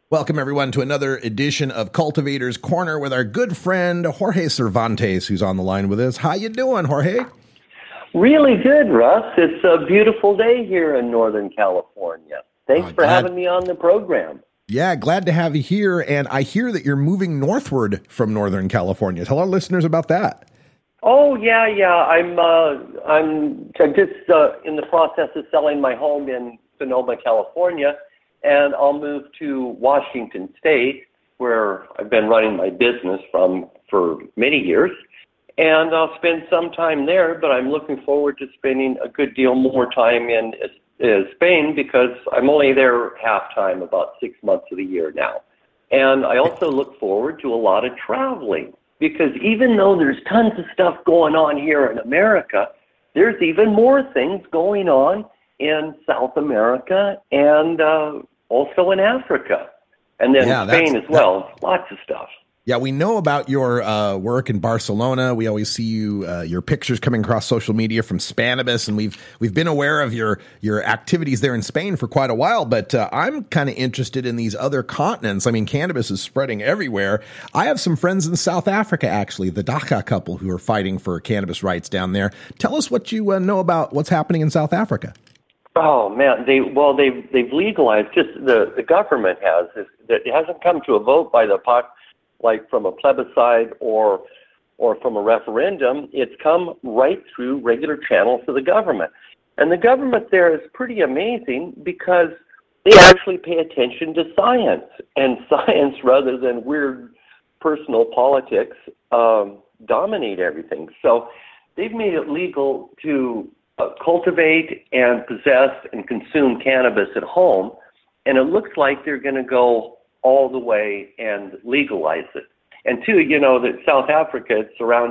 Welcome, everyone, to another edition of Cultivators Corner with our good friend Jorge Cervantes, who's on the line with us. How you doing, Jorge? Really good, Russ. It's a beautiful day here in Northern California. Thanks for having me on the program. Yeah, glad to have you here. And I hear that you're moving northward from Northern California. Tell our listeners about that. Oh, yeah. I'm just in the process of selling my home in Sonoma, California. And I'll move to Washington State, where I've been running my business for many years. And I'll spend some time there, but I'm looking forward to spending a good deal more time in Spain because I'm only there half time, about 6 months of the year now. And I also look forward to a lot of traveling because even though there's tons of stuff going on here in America, there's even more things going on in South America and also in Africa. And then Spain as well. Lots of stuff. Yeah, we know about your work in Barcelona. We always see your pictures coming across social media from Spanibus, and we've been aware of your activities there in Spain for quite a while. But I'm kind of interested in these other continents. I mean, cannabis is spreading everywhere. I have some friends in South Africa, actually, the Daka couple who are fighting for cannabis rights down there. Tell us what you know about what's happening in South Africa. Oh man, they've legalized. Just the government has. It hasn't come to a vote by the like from a plebiscite or from a referendum. It's come right through regular channels of the government, and the government there is pretty amazing because they actually pay attention to science and science rather than weird personal politics dominate everything. So they've made it legal to cultivate and possess and consume cannabis at home, and it looks like they're going to go all the way and legalize it. And two, you know that South Africa is surrounds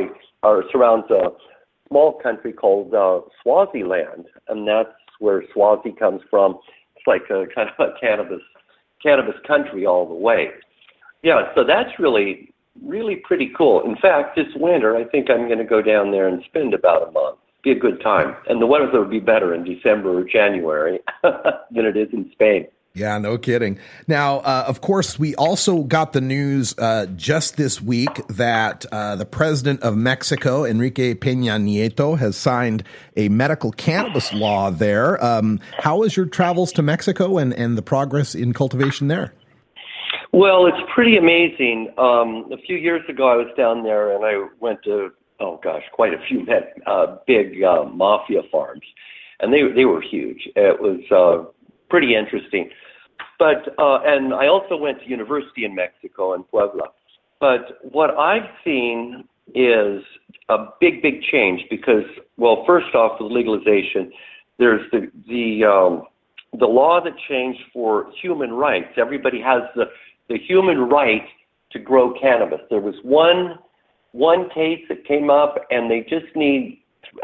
a small country called Swaziland, and that's where Swazi comes from. It's like a kind of a cannabis country all the way. Yeah, so that's really, really pretty cool. In fact, this winter, I think I'm going to go down there and spend about a month. Be a good time. And the weather would be better in December or January than it is in Spain. Yeah, no kidding. Now, of course, we also got the news just this week that the president of Mexico, Enrique Peña Nieto, has signed a medical cannabis law there. How was your travels to Mexico and the progress in cultivation there? Well, it's pretty amazing. A few years ago, I was down there and I went to quite a few big mafia farms, and they were huge. It was pretty interesting. But and I also went to university in Mexico in Puebla. But what I've seen is a big change because, well, first off, with legalization, there's the law that changed for human rights. Everybody has the human right to grow cannabis. There was one case that came up, and they just need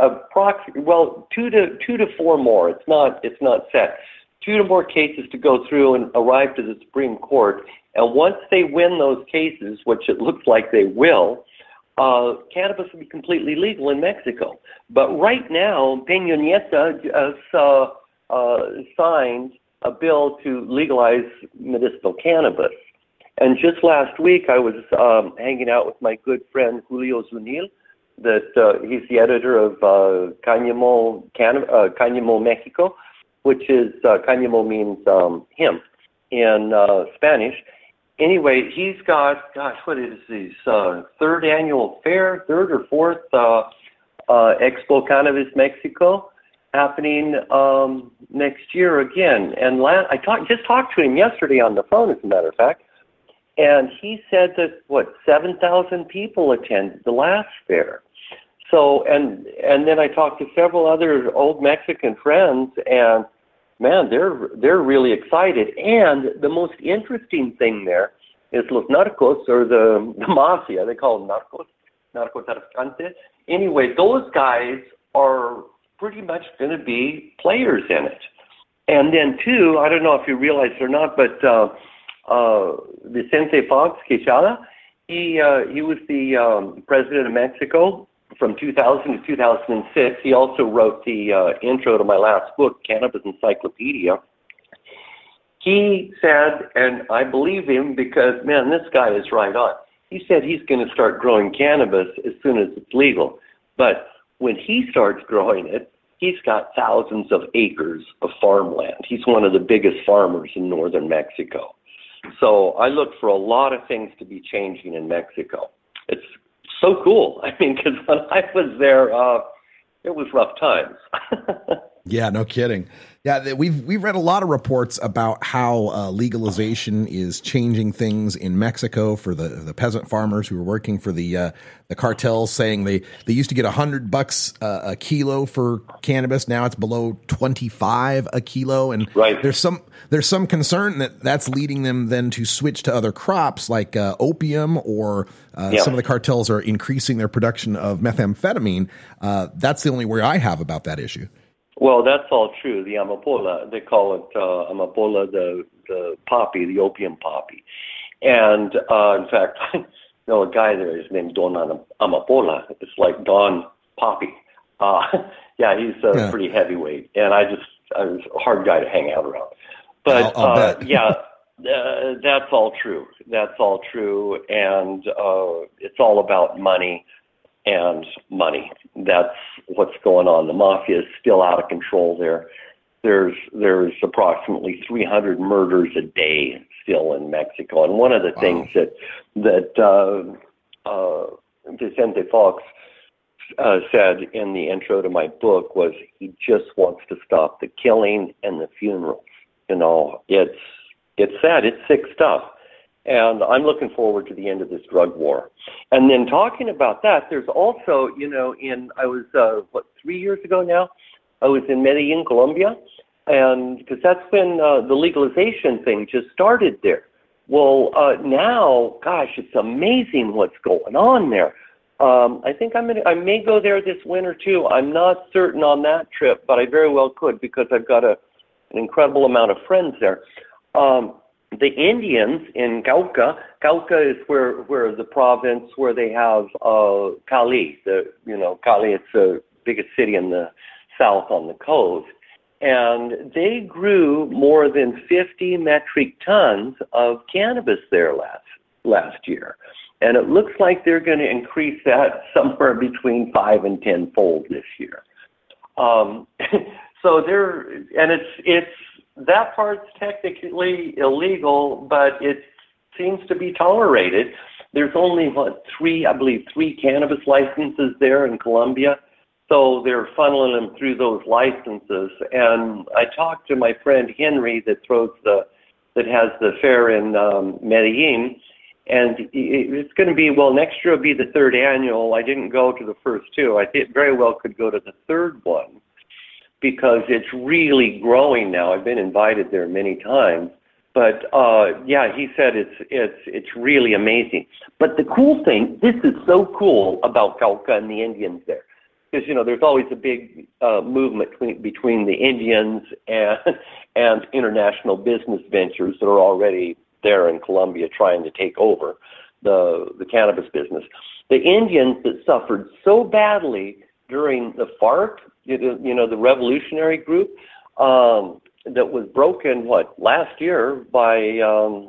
two to four more. It's not set. 2 to more cases to go through and arrive to the Supreme Court. And once they win those cases, which it looks like they will, cannabis will be completely legal in Mexico. But right now, Peña Nieto has signed a bill to legalize medicinal cannabis. And just last week, I was hanging out with my good friend Julio Zunil, that he's the editor of Cáñamo Mexico, which is, Cáñamo means hemp in Spanish. Anyway, he's got, what is his third annual fair, third or fourth Expo Cannabis Mexico happening next year again. And I just talked to him yesterday on the phone, as a matter of fact. And he said that, 7,000 people attended the last fair. So, and then I talked to several other old Mexican friends, and man, they're really excited. And the most interesting thing there is los narcos, or the mafia, they call them narcotraficantes. Anyway, those guys are pretty much going to be players in it. And then two, I don't know if you realize it or not, but Vicente Fox Quechada, he was the president of Mexico from 2000 to 2006. He also wrote the intro to my last book, Cannabis Encyclopedia. He said, and I believe him because, man, this guy is right on. He said he's going to start growing cannabis as soon as it's legal. But when he starts growing it, he's got thousands of acres of farmland. He's one of the biggest farmers in northern Mexico. So I look for a lot of things to be changing in Mexico. It's so cool. I mean, because when I was there, it was rough times. Yeah, no kidding. Yeah, we've read a lot of reports about how legalization is changing things in Mexico for the peasant farmers who are working for the cartels, saying they used to get $100 a kilo for cannabis. Now it's below 25 a kilo, and right. There's some concern that that's leading them then to switch to other crops like opium, or some of the cartels are increasing their production of methamphetamine. That's the only worry I have about that issue. Well, that's all true. The amapola, they call it amapola, the poppy, the opium poppy. And in fact, I know a guy there, his name's Don Amapola. It's like Don Poppy. Yeah, he's pretty heavyweight. And I was a hard guy to hang out around. But I'll bet. Yeah, that's all true. That's all true. And it's all about money and money. That's what's going on. The mafia is still out of control there. There's approximately 300 murders a day still in Mexico. And one of the things that Vicente Fox said in the intro to my book was he just wants to stop the killing and the funerals. You know, it's sad. It's sick stuff. And I'm looking forward to the end of this drug war. And then talking about that, there's also, you know, I was, 3 years ago now, I was in Medellin, Colombia, and because that's when the legalization thing just started there. Well, now, gosh, it's amazing what's going on there. I think I may go there this winter too. I'm not certain on that trip, but I very well could because I've got an incredible amount of friends there. The Indians in Cauca is where the province where they have Cali. Cali, it's the biggest city in the south on the coast. And they grew more than 50 metric tons of cannabis there last year. And it looks like they're going to increase that somewhere between 5 and 10 fold this year. So it's that part's technically illegal, but it seems to be tolerated. There's only, three cannabis licenses there in Colombia. So they're funneling them through those licenses. And I talked to my friend Henry that has the fair in Medellin. And it's going to be, next year will be the third annual. I didn't go to the first two. I very well could go to the third one, because it's really growing now. I've been invited there many times. But he said it's really amazing. But the cool thing, this is so cool about Cauca and the Indians there, because there's always a big movement between the Indians and international business ventures that are already there in Colombia trying to take over the cannabis business. The Indians that suffered so badly during the FARC, the revolutionary group, that was broken, last year by,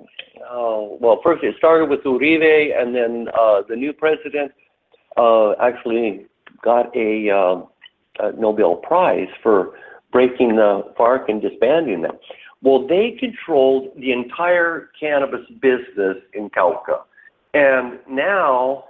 first it started with Uribe, and then the new president actually got a Nobel Prize for breaking the FARC and disbanding them. Well, they controlled the entire cannabis business in Cauca. And now,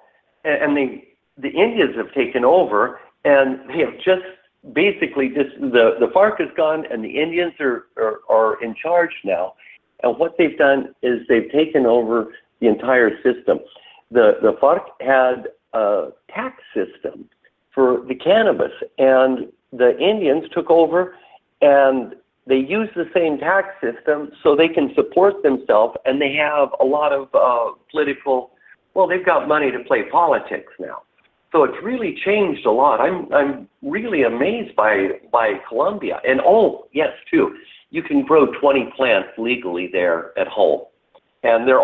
the Indians have taken over, and they have just basically the FARC is gone, and the Indians are in charge now. And what they've done is they've taken over the entire system. The FARC had a tax system for the cannabis, and the Indians took over, and they use the same tax system so they can support themselves, and they have a lot of they've got money to play politics now. So it's really changed a lot. I'm really amazed by Colombia. And yes, too, you can grow 20 plants legally there at home. And they're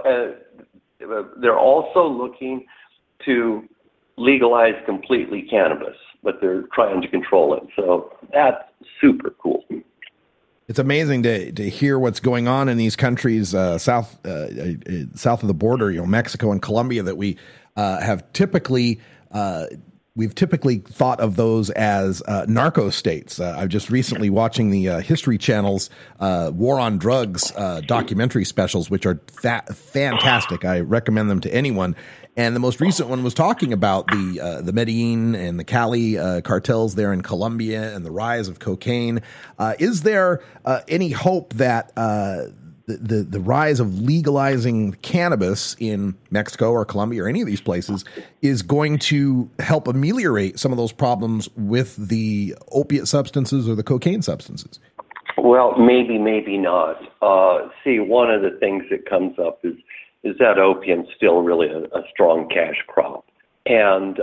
also looking to legalize completely cannabis, but they're trying to control it. So that's super cool. It's amazing to hear what's going on in these countries south of the border, Mexico and Colombia, that we have typically we've typically thought of those as narco states. I've just recently watching the History Channel's War on Drugs documentary specials, which are fantastic. I recommend them to anyone. And the most recent one was talking about the Medellin and the Cali cartels there in Colombia and the rise of cocaine. Is there any hope that the rise of legalizing cannabis in Mexico or Colombia or any of these places is going to help ameliorate some of those problems with the opiate substances or the cocaine substances? Well, maybe not. See, one of the things that comes up is that opium's still really a strong cash crop. And,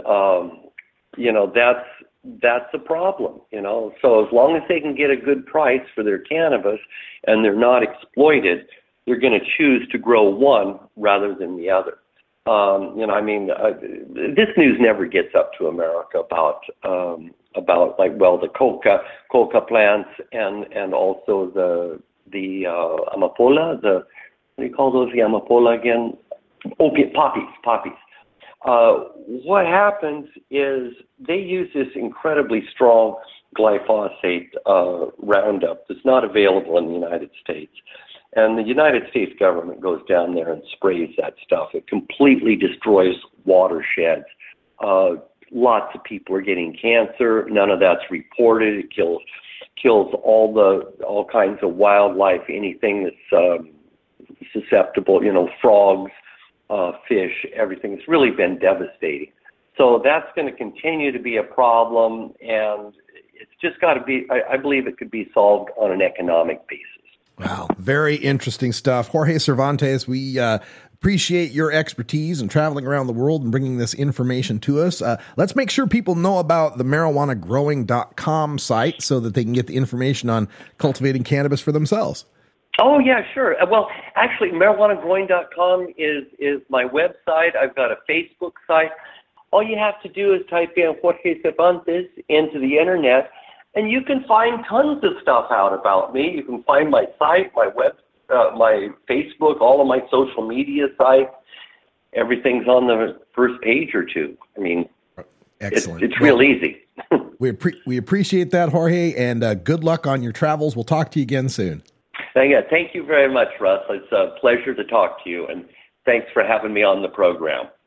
that's a problem, So as long as they can get a good price for their cannabis and they're not exploited, they're going to choose to grow one rather than the other. This news never gets up to America about the coca plants and also the amapola, what do you call those, the amapola again? Opiate poppies. What happens is they use this incredibly strong glyphosate Roundup that's not available in the United States. And the United States government goes down there and sprays that stuff. It completely destroys watersheds. Lots of people are getting cancer. None of that's reported. It kills all kinds of wildlife, anything that's susceptible, frogs, fish, everything. It's really been devastating. So that's going to continue to be a problem, and it's just got to be, I believe it could be solved on an economic basis. Wow. Very interesting stuff. Jorge Cervantes, we appreciate your expertise and traveling around the world and bringing this information to us. Let's make sure people know about the marijuanagrowing.com site so that they can get the information on cultivating cannabis for themselves. Oh, yeah, sure. Well, actually, marijuanagrowing.com is my website. I've got a Facebook site. All you have to do is type in Jorge Cervantes into the internet, and you can find tons of stuff out about me. You can find my site, my Facebook, all of my social media sites. Everything's on the first page or two. Excellent. It's real easy. We appreciate that, Jorge, and good luck on your travels. We'll talk to you again soon. Thank you very much, Russ. It's a pleasure to talk to you, and thanks for having me on the program.